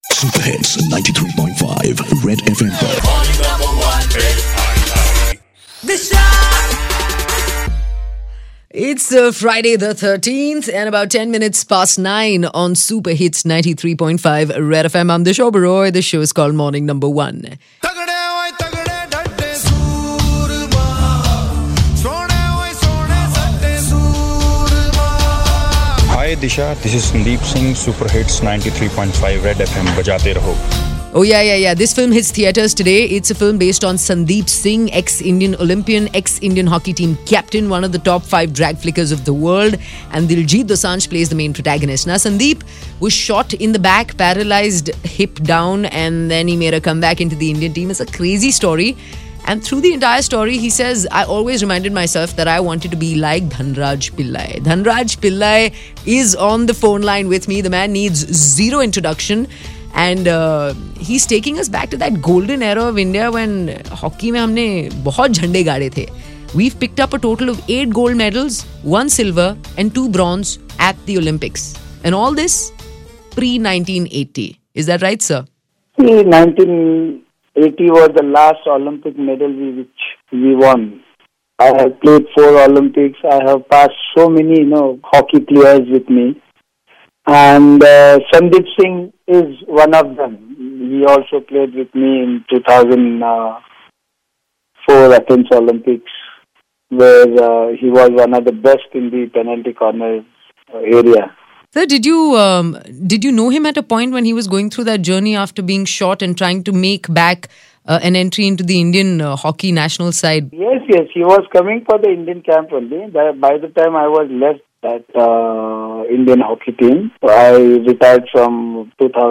Super Hits 93.5 Red FM पर It's Friday the 13th and about 10 minutes past 9 on Super Hits 93.5 Red FM. I'm Disha Baroy. The show is called Morning Number 1. तगड़े ओए तगड़े डड्डे सूरमा सोने ओए सोने सट्टे सूरमा Hi Disha, this is Sandeep Singh, Super Hits 93.5 Red FM. बजाते रहो. Oh, yeah. This film hits theatres today. It's a film based on Sandeep Singh, ex-Indian Olympian, ex-Indian hockey team captain, one of the top 5 drag flickers of the world. And Diljit Dosanjh plays the main protagonist. Now, Sandeep was shot in the back, paralyzed hip down, and then he made a comeback into the Indian team. It's a crazy story. And through the entire story, he says, I always reminded myself that I wanted to be like Dhanraj Pillai. Dhanraj Pillai is on the phone line with me. The man needs zero introduction. And he's taking us back to that golden era of India when hockey में हमने बहुत झंडे गाड़े थे. We've picked up a total of 8 gold medals, 1 silver and 2 bronze at the Olympics. And all this pre-1980. Is that right, sir? See, 1980 was the last Olympic medal which we won. I have played 4 Olympics. I have passed so many, hockey players with me. And Sandeep Singh is one of them. He also played with me in 2004 Athens Olympics, where he was one of the best in the penalty corner area. Sir, did you know him at a point when he was going through that journey after being shot and trying to make back an entry into the Indian hockey national side? Yes. He was coming for the Indian camp only. By the time I was left that Indian hockey team, I retired from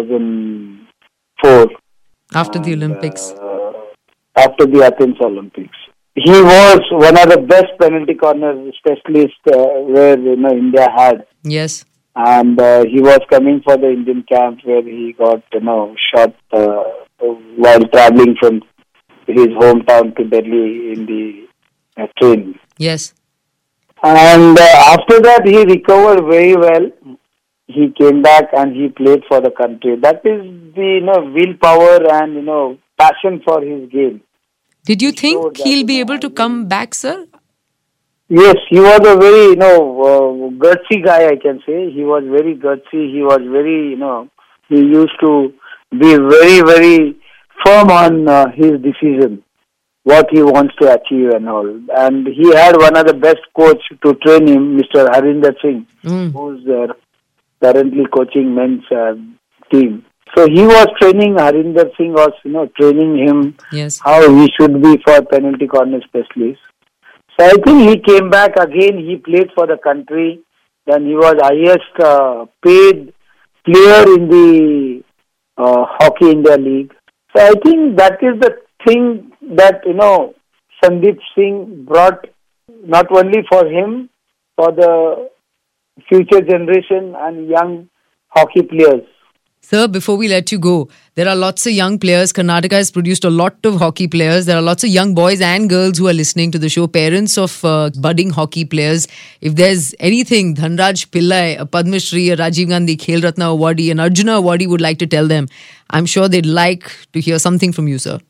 2004. After the Olympics. After the Athens Olympics. He was one of the best penalty corner specialists where India had. Yes. And he was coming for the Indian camp where he got shot while traveling from his hometown to Delhi in the train. Yes. And after that, he recovered very well. He came back and he played for the country. That is the willpower and passion for his game. Did you think he'll be able to come back, sir? Yes, he was a very gutsy guy. I can say he was very gutsy. He was very he used to be very very firm on his decision, what he wants to achieve and all. And he had one of the best coach to train him, Mr. Harinder Singh, who's currently coaching men's team. So he was training, Harinder Singh was, training him how he should be for penalty corner specialist. So I think he came back again, he played for the country, then he was highest paid player in the Hockey India League. So I think that is the thing that, Sandeep Singh brought not only for him, for the future generation and young hockey players. Sir, before we let you go, there are lots of young players. Karnataka has produced a lot of hockey players. There are lots of young boys and girls who are listening to the show, parents of budding hockey players. If there's anything Dhanraj Pillai, a Padma Shri, a Rajiv Gandhi Khel Ratna awardee, an Arjuna awardee would like to tell them, I'm sure they'd like to hear something from you, sir.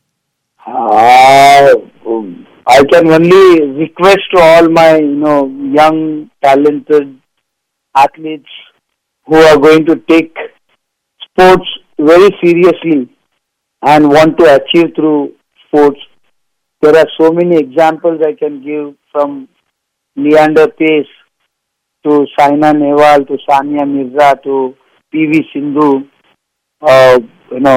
I can only request to all my, young, talented athletes who are going to take sports very seriously and want to achieve through sports. There are so many examples I can give, from Leander Pace to Saina Nehwal to Sania Mirza to PV Sindhu. In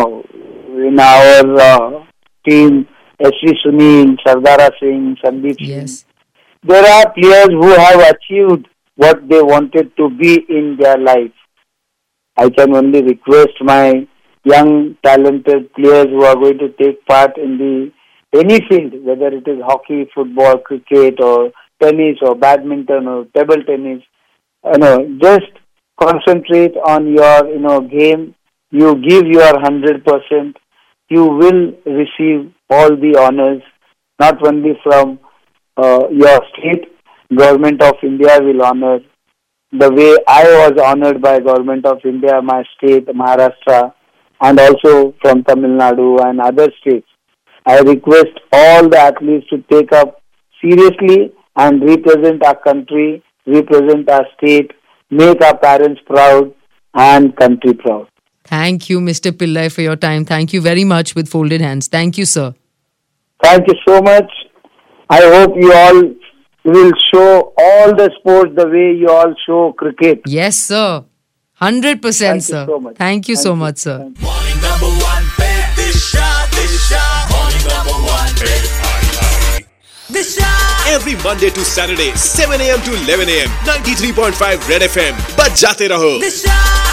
our team, S.V. Sunil, Sardara Singh, Sandeep Singh. There are players who have achieved what they wanted to be in their life. I can only request my young, talented players who are going to take part in any field, whether it is hockey, football, cricket, or tennis, or badminton, or table tennis. Just concentrate on your, game. You give your 100%. You will receive all the honors, not only from your state. Government of India will honor the way I was honored by Government of India, my state, Maharashtra. and also from Tamil Nadu and other states. I request all the athletes to take up seriously and represent our country, represent our state, make our parents proud and country proud. Thank you, Mr. Pillai, for your time. Thank you very much with folded hands. Thank you, sir. Thank you so much. I hope you all will show all the sports the way you all show cricket. Yes, sir. 100%, Thank sir. you so much. Thank you so much, sir. Thank you. Morning number one, Disha. Morning number one, Disha. Every Monday to Saturday, 7 a.m. to 11 a.m. 93.5 Red FM. बजाते रहो. Disha.